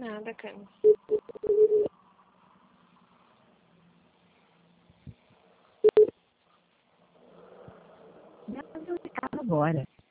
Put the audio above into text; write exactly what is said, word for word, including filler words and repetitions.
nada, cara. Dá pra fazer um recado agora.